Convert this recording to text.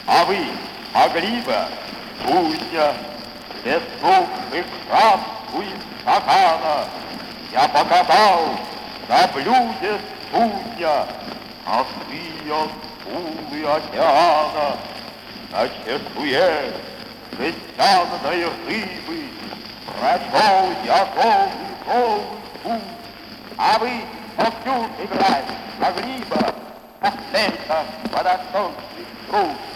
А вы могли бы, судья, бездушных шапку из стакана я показал на блюде судья морские скулы океана, на чешуе жестяной рыбы прочел я голый путь. А вы, Моксюр, играть могли бы, как целька водостойный труд.